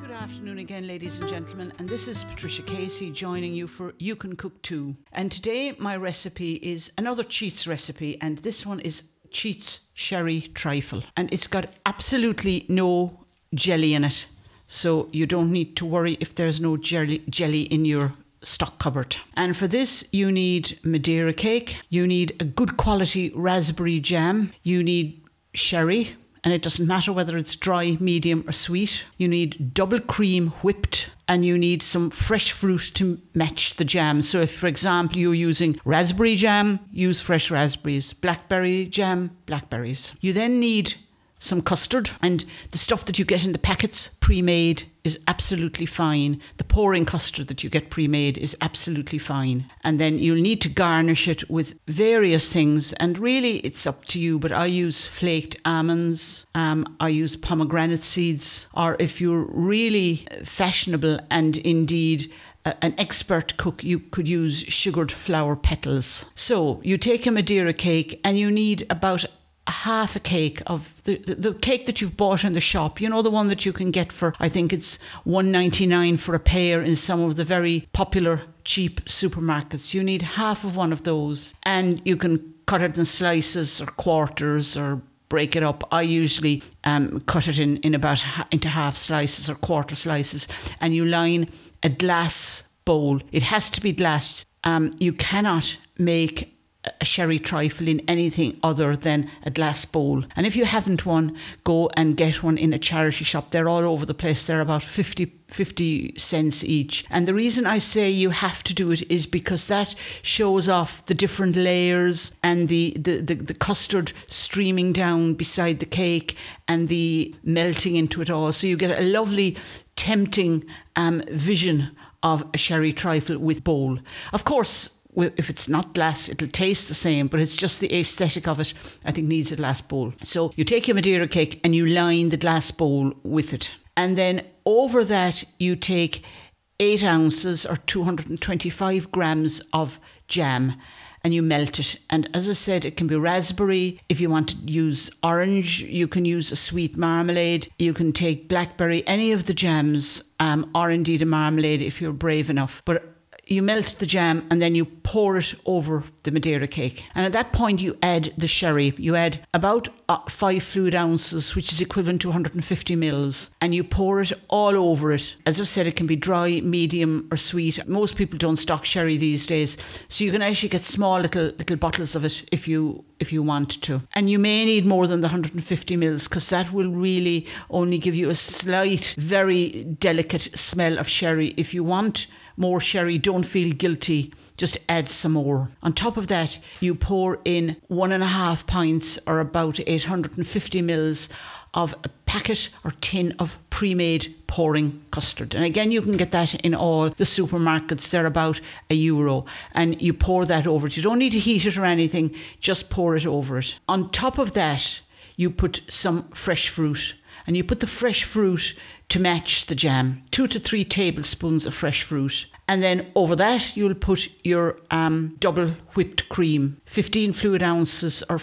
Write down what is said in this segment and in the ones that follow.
Good afternoon again, ladies and gentlemen, and this is Patricia Casey joining you for You Can Cook Too. And today my recipe is another Cheats recipe, and this one is Cheats Sherry Trifle. And it's got absolutely no jelly in it, so you don't need to worry if there's no jelly in your stock cupboard. And for this you need Madeira cake, you need a good quality raspberry jam, you need sherry, and it doesn't matter whether it's dry, medium or sweet. You need double cream whipped, and you need some fresh fruit to match the jam. So if, for example, you're using raspberry jam, use fresh raspberries. Blackberry jam, blackberries. You then need some custard, and the stuff that you get in the packets pre-made is absolutely fine. The pouring custard that you get pre-made is absolutely fine. And then you'll need to garnish it with various things, and really it's up to you, but I use flaked almonds, I use pomegranate seeds, or if you're really fashionable and indeed an expert cook, you could use sugared flower petals. So you take a Madeira cake and you need about half a cake of the cake that you've bought in the shop, you know, the one that you can get for, I think it's $1.99 for a pair in some of the very popular cheap supermarkets. You need half of one of those, and you can cut it in slices or quarters or break it up. I usually cut it into half slices or quarter slices, and you line a glass bowl. It has to be glass. You cannot make a sherry trifle in anything other than a glass bowl. And if you haven't one, go and get one in a charity shop. They're all over the place. They're about 50 cents each. And the reason I say you have to do it is because that shows off the different layers and the custard streaming down beside the cake and the melting into it all. So you get a lovely, tempting vision of a sherry trifle with bowl. Of course, if it's not glass, it'll taste the same, but it's just the aesthetic of it, I think, needs a glass bowl. So you take your Madeira cake and you line the glass bowl with it. And then over that, you take 8 ounces or 225 grams of jam and you melt it. And as I said, it can be raspberry. If you want to use orange, you can use a sweet marmalade. You can take blackberry, any of the jams, or indeed a marmalade if you're brave enough. But you melt the jam and then you pour it over the Madeira cake. And at that point, you add the sherry. You add about 5 fluid ounces, which is equivalent to 150 mils. And you pour it all over it. As I've said, it can be dry, medium or sweet. Most people don't stock sherry these days. So you can actually get small little bottles of it if you want to. And you may need more than the 150 mils because that will really only give you a slight, very delicate smell of sherry. If you want more sherry, don't feel guilty, just add some more. On top of that, you pour in 1.5 pints or about 850 mils of a packet or tin of pre-made pouring custard. And again, you can get that in all the supermarkets. They're about €1. And you pour that over it. You don't need to heat it or anything, just pour it over it. On top of that, you put some fresh fruit. And you put the fresh fruit to match the jam. 2 to 3 tablespoons of fresh fruit. And then over that, you'll put your double whipped cream, 15 fluid ounces or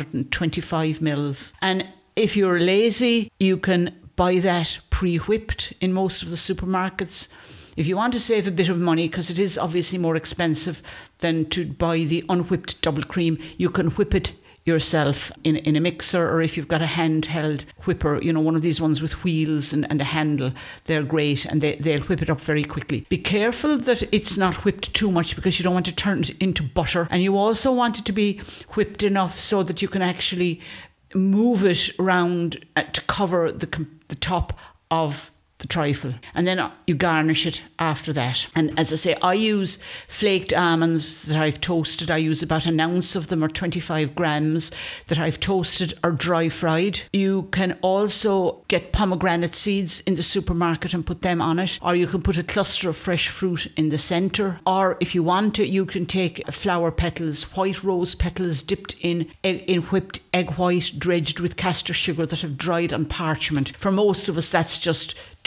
425 mils. And if you're lazy, you can buy that pre-whipped in most of the supermarkets. If you want to save a bit of money, because it is obviously more expensive than to buy the unwhipped double cream, you can whip it yourself in a mixer, or if you've got a handheld whipper, you know, one of these ones with wheels and a handle, they're great and they'll whip it up very quickly. Be careful that it's not whipped too much because you don't want to turn it into butter, and you also want it to be whipped enough so that you can actually move it around to cover the top of the trifle, and then you garnish it after that. And as I say, I use flaked almonds that I've toasted. I use about 1 ounce of them or 25 grams that I've toasted or dry fried. You can also get pomegranate seeds in the supermarket and put them on it, or you can put a cluster of fresh fruit in the centre, or if you want to, you can take flower petals, white rose petals dipped in whipped egg white dredged with castor sugar that have dried on parchment. For most of us, that's just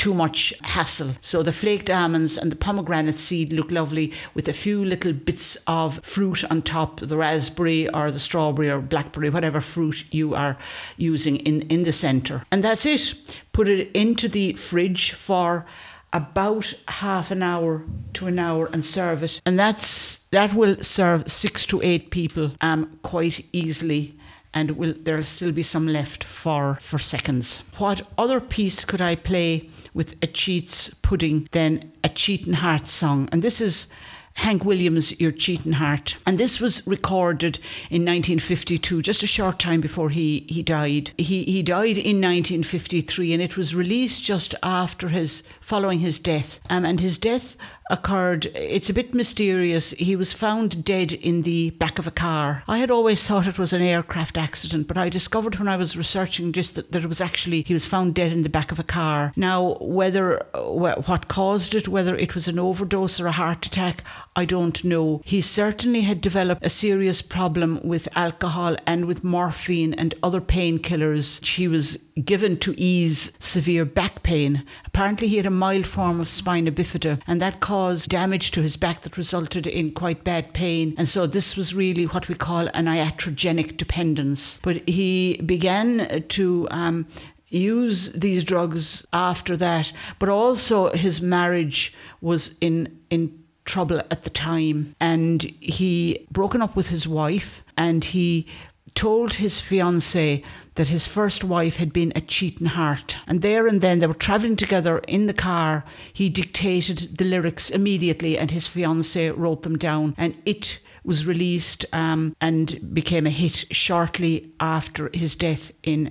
too much hassle. So the flaked almonds and the pomegranate seed look lovely with a few little bits of fruit on top, the raspberry or the strawberry or blackberry, whatever fruit you are using in the centre. And that's it. Put it into the fridge for about half an hour to an hour and serve it. And that will serve 6 to 8 people quite easily. And there'll still be some left for seconds. What other piece could I play with a Cheats pudding than a Cheating Heart song? And this is Hank Williams' Your Cheating Heart. And this was recorded in 1952, just a short time before he died. He died in 1953, and it was released just after following his death. And his death occurred, it's a bit mysterious. He was found dead in the back of a car. I had always thought it was an aircraft accident, but I discovered when I was researching just that it was actually, he was found dead in the back of a car. Now, what caused it, whether it was an overdose or a heart attack, I don't know. He certainly had developed a serious problem with alcohol and with morphine and other painkillers. He was given to ease severe back pain. Apparently he had a mild form of spina bifida, and that caused damage to his back that resulted in quite bad pain. And so this was really what we call an iatrogenic dependence. But he began to use these drugs after that, but also his marriage was in trouble at the time, and he broken up with his wife, and he told his fiancée that his first wife had been a cheating heart. And there and then, they were travelling together in the car. He dictated the lyrics immediately, and his fiancée wrote them down, and it was released and became a hit shortly after his death in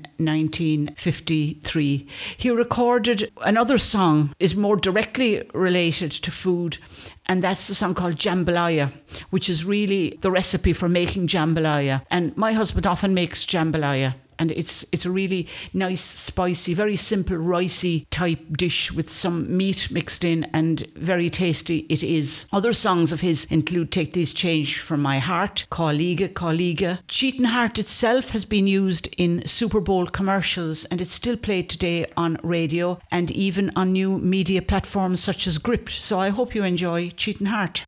1953. He recorded another song, is more directly related to food, and that's the song called Jambalaya, which is really the recipe for making jambalaya. And my husband often makes jambalaya. And it's a really nice, spicy, very simple, ricey type dish with some meat mixed in, and very tasty it is. Other songs of his include Take These Change From My Heart, Cáiliga, Cáiliga. Cheating Heart itself has been used in Super Bowl commercials, and it's still played today on radio and even on new media platforms such as Gripped. So I hope you enjoy Cheating Heart.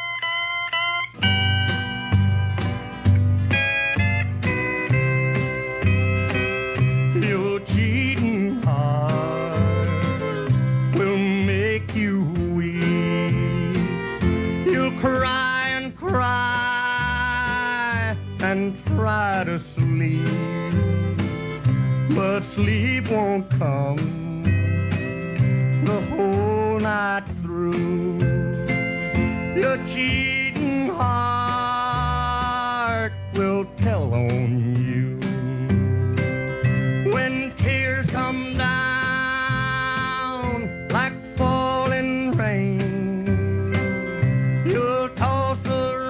Cheating heart will make you weep. You'll cry and cry and try to sleep, but sleep won't come the whole night through. Your cheating heart will tell on you. When tears come down like falling rain, you'll toss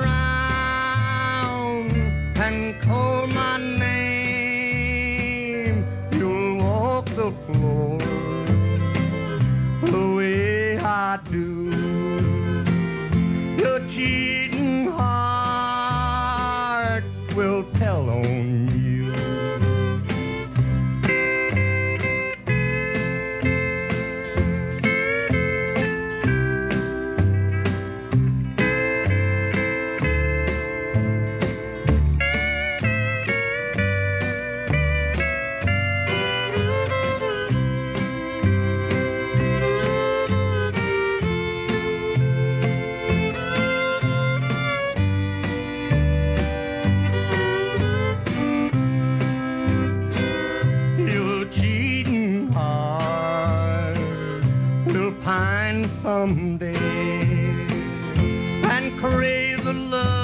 around and call my name. You'll walk the floor the way I do. Your cheating heart will tell on you. Someday and crave the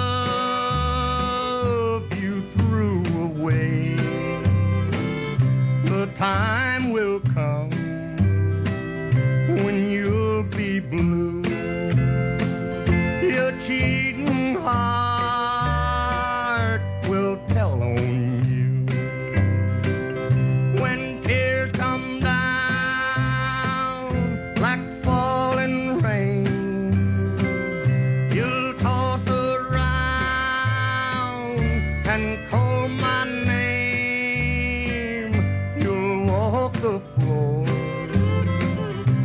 love you threw away. The time will come when you'll be blue. Your cheating heart will tell on you. When tears come down like and call my name, you'll walk the floor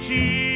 she